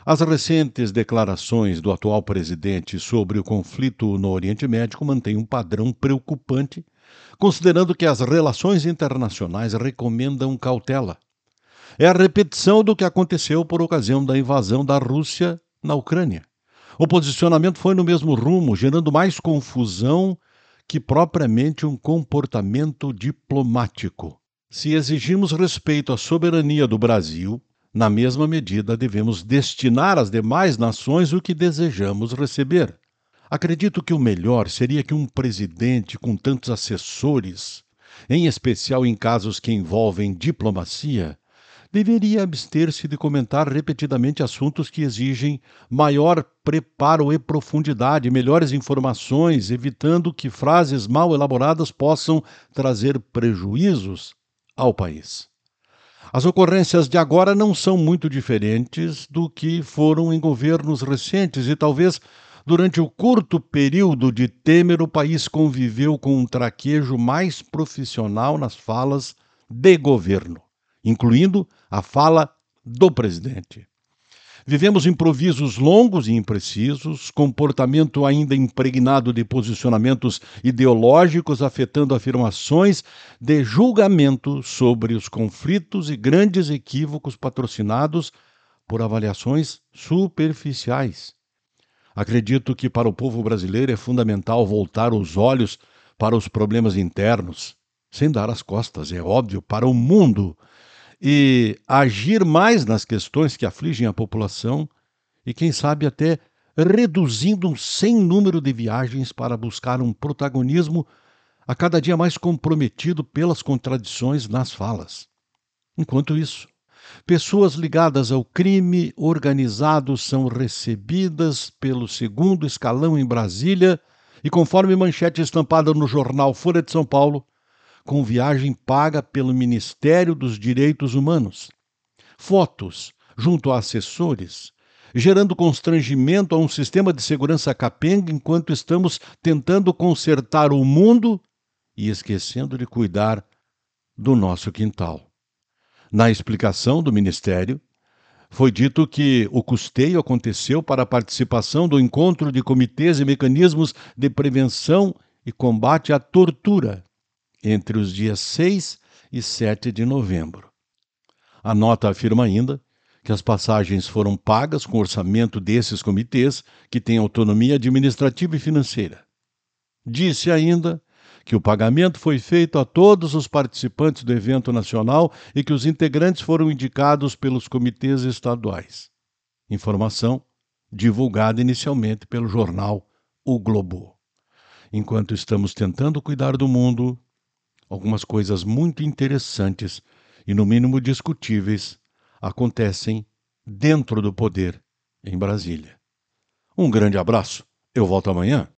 As recentes declarações do atual presidente sobre o conflito no Oriente Médio mantêm um padrão preocupante, considerando que as relações internacionais recomendam cautela. É a repetição do que aconteceu por ocasião da invasão da Rússia na Ucrânia. O posicionamento foi no mesmo rumo, gerando mais confusão que propriamente um comportamento diplomático. Se exigimos respeito à soberania do Brasil, na mesma medida devemos destinar às demais nações o que desejamos receber. Acredito que o melhor seria que um presidente com tantos assessores, em especial em casos que envolvem diplomacia, deveria abster-se de comentar repetidamente assuntos que exigem maior preparo e profundidade, melhores informações, evitando que frases mal elaboradas possam trazer prejuízos ao país. As ocorrências de agora não são muito diferentes do que foram em governos recentes e talvez durante o curto período de Temer o país conviveu com um traquejo mais profissional nas falas de governo, incluindo a fala do presidente. Vivemos improvisos longos e imprecisos, comportamento ainda impregnado de posicionamentos ideológicos afetando afirmações de julgamento sobre os conflitos e grandes equívocos patrocinados por avaliações superficiais. Acredito que para o povo brasileiro é fundamental voltar os olhos para os problemas internos, sem dar as costas, é óbvio, para o mundo e agir mais nas questões que afligem a população e, quem sabe, até reduzindo um sem número de viagens para buscar um protagonismo a cada dia mais comprometido pelas contradições nas falas. Enquanto isso, pessoas ligadas ao crime organizado são recebidas pelo segundo escalão em Brasília e, conforme manchete estampada no jornal Folha de São Paulo, com viagem paga pelo Ministério dos Direitos Humanos. Fotos junto a assessores, gerando constrangimento a um sistema de segurança capenga enquanto estamos tentando consertar o mundo e esquecendo de cuidar do nosso quintal. Na explicação do Ministério, foi dito que o custeio aconteceu para a participação do encontro de comitês e mecanismos de prevenção e combate à tortura entre os dias 6 e 7 de novembro. A nota afirma ainda que as passagens foram pagas com o orçamento desses comitês, que têm autonomia administrativa e financeira. Disse ainda que o pagamento foi feito a todos os participantes do evento nacional e que os integrantes foram indicados pelos comitês estaduais. Informação divulgada inicialmente pelo jornal O Globo. Enquanto estamos tentando cuidar do mundo, algumas coisas muito interessantes e, no mínimo, discutíveis acontecem dentro do poder em Brasília. Um grande abraço. Eu volto amanhã.